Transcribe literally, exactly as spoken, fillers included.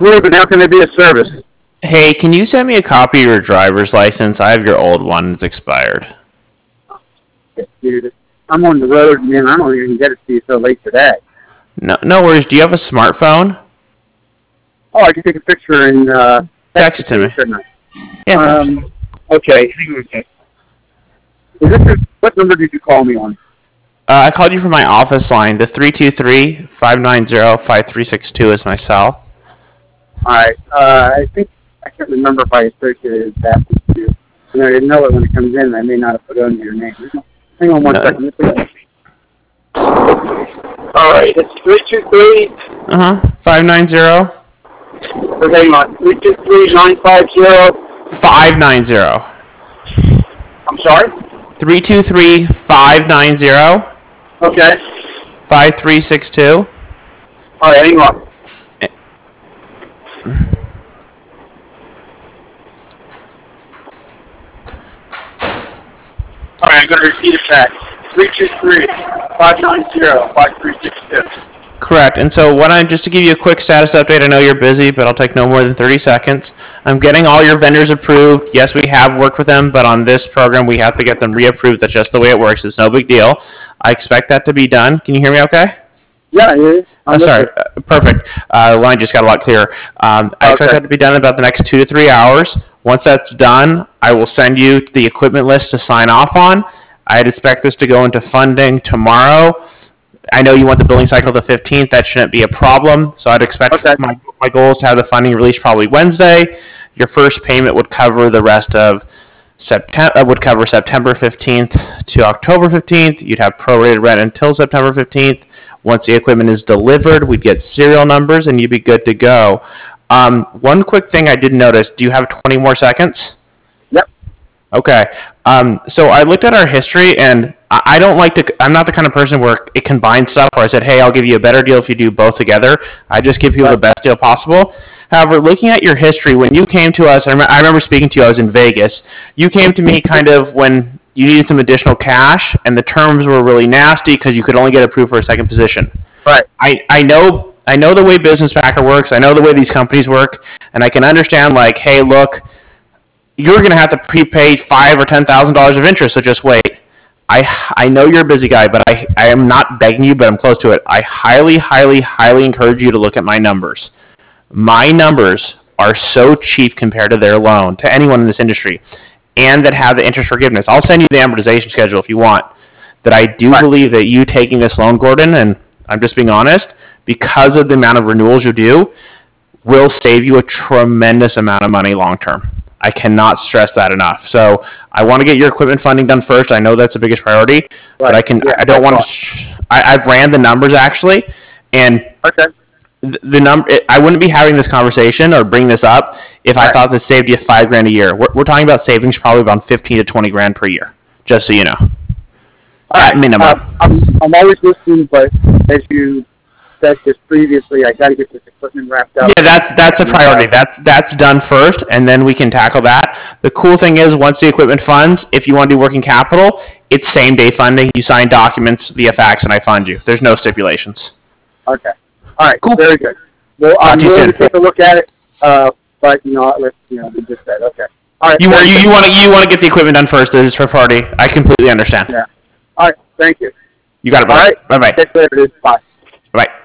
Ruben, how can I be of service? Hey, can you send me a copy of your driver's license? I have your old one. It's expired. Dude, I'm on the road, man. I don't even get it to you so late today. No, no worries. Do you have a smartphone? Oh, I can take a picture and uh, text it to me. Shouldn't I? Yeah. Um, okay. Okay. Is this your, what number did you call me on? Uh, I called you from my office line. The three two three, five nine zero, five three six two is my cell. All right. Uh, I think I can't remember if I associated that with you. You know, I didn't know it when it comes in. I may not have put on your name. Hang on one No. second. All right. It's three two three. Uh huh. five nine zero. Hang on. three two three, nine five zero. five nine zero. I'm sorry? three two three, five nine zero. Okay. five three six two. All right. Hang on. All right, I'm going to repeat it back. three two three, five nine zero, five three six two. Correct. And so what I'm, just to give you a quick status update, I know you're busy, but I'll take no more than thirty seconds. I'm getting all your vendors approved. Yes, we have worked with them, but on this program, we have to get them reapproved. That's just the way it works. It's no big deal. I expect that to be done. Can you hear me okay? Yeah, I hear you. Oh, sorry. Uh, perfect. Uh, the line just got a lot clearer. Um, I expect Okay. that to be done in about the next two to three hours. Once that's done, I will send you the equipment list to sign off on. I'd expect this to go into funding tomorrow. I know you want the billing cycle the fifteenth. That shouldn't be a problem. So I'd expect Okay. my, my goal is to have the funding released probably Wednesday. Your first payment would cover the rest of September, uh, would cover September fifteenth to October fifteenth. You'd have prorated rent until September fifteenth. Once the equipment is delivered, we'd get serial numbers and you'd be good to go. Um, one quick thing I did notice, do you have twenty more seconds? Yep. Okay. Um, so I looked at our history, and I I don't like to, I'm not the kind of person where it combines stuff where I said, hey, I'll give you a better deal if you do both together. I just give people the best deal possible. However, looking at your history, when you came to us, I, rem- I remember speaking to you, I was in Vegas. You came to me kind of when you needed some additional cash, and the terms were really nasty because you could only get approved for a second position. Right. I, I know I know the way Business Packer works. I know the way these companies work, and I can understand like, hey, look, you're going to have to prepay five or ten thousand dollars of interest, so just wait. I I know you're a busy guy, but I I am not begging you, but I'm close to it. I highly, highly, highly encourage you to look at my numbers. My numbers are so cheap compared to their loan to anyone in this industry, and that have the interest forgiveness. I'll send you the amortization schedule if you want. That I do Right. believe that you taking this loan, Gordon, and I'm just being honest, because of the amount of renewals you do, will save you a tremendous amount of money long term. I cannot stress that enough. So I want to get your equipment funding done first. I know that's the biggest priority, but Right. I can. Yeah, I don't that's want fine. to. Sh- I, I've ran the numbers actually, and Okay. the, the number. I wouldn't be having this conversation or bring this up if I Right. thought this saved you five grand a year. We're, we're talking about savings probably about fifteen to twenty grand per year. Just so you know, All at right. minimum. Uh, I'm, I'm always listening, but as you said just previously, I got to get this equipment wrapped up. Yeah, that's that's a priority. That's that's done first, and then we can tackle that. The cool thing is, once the equipment funds, if you want to do working capital, it's same day funding. You sign documents via fax, and I fund you. There's no stipulations. Okay. All right. Cool. Very good. Well, Talk I'm to you willing soon. to take a look at it, uh, but you know, let's you know, we just said okay. All right. You want very you, good. you want to you want to get the equipment done first. It is for priority. I completely understand. Yeah. All right. Thank you. You got it, All buddy. right. Bye bye. Take care. Bye. Bye.